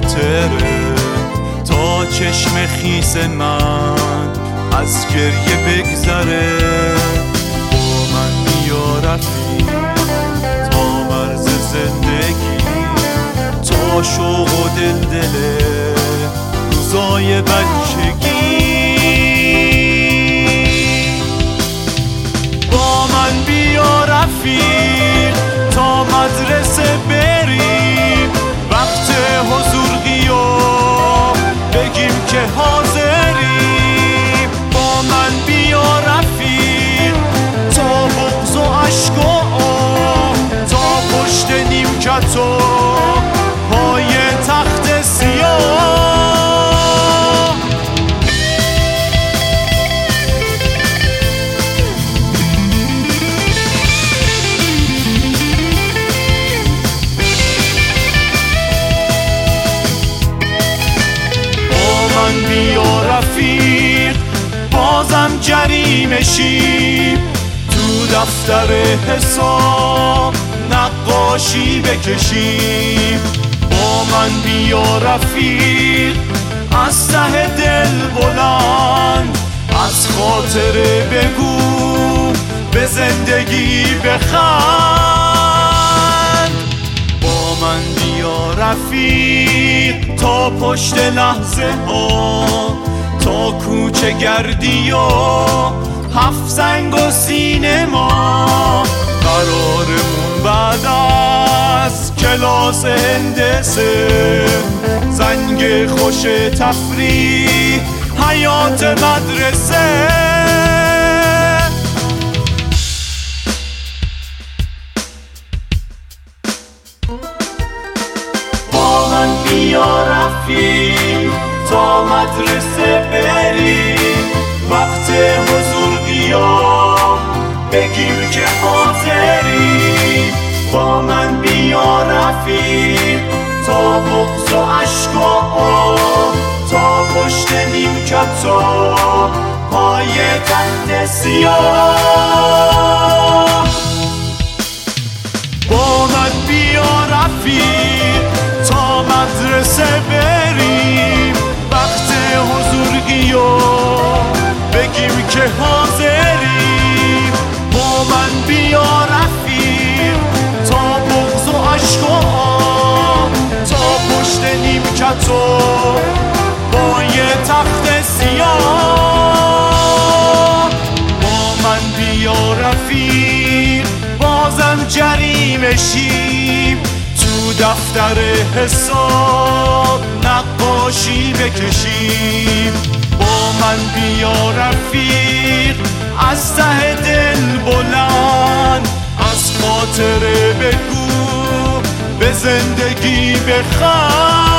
خاطره تا چشم خیس من از گریه بگذره. با من بیا رفیق تا مرز زندگی، تا شوق و دلدله روزای بچگی. با من بیا رفیق تا مدرسه بریم، وقت حضور غیاب بگیم که حاضریم. با من بیا رفیق تا بغض و عشق و آه، تا پشت نیمکت و پای تخت سیاه. بیا رفیق بازم جریمه شیم، تو دفتر حساب نقاشی بکشیم. با من بیا رفیق از ته دل بلند، از خاطره بگو به زندگی بخند. با من بیا رفیق تا پشت لحظه ها، تا کوچه گردی و هفت زنگ و سینما. قرارمون بعد از کلاس هندسه، زنگ خوش تفریح حیات مدرسه. با من بیا رفیق تا مدرسه بریم، وقت حضور غیاب بگیم که حاضریم. با من بیا رفیق تا بغض و عشق و آه، تا پشت نیمکت و پای تخت سیاه. با من بیا رفیق تا مدرسه بریم، وقت حضور غیاب بگیم که حاضریم. با من بیا رفیق تا بغض و عشق و آه، تا پشت نیمکت و پای تخت سیاه. با من بیا رفیق بازم جریمه شیم، تو دفتر حساب نقاشی بکشیم. با من بیا رفیق از ته دل بلند، از خاطره بگو به زندگی بخند.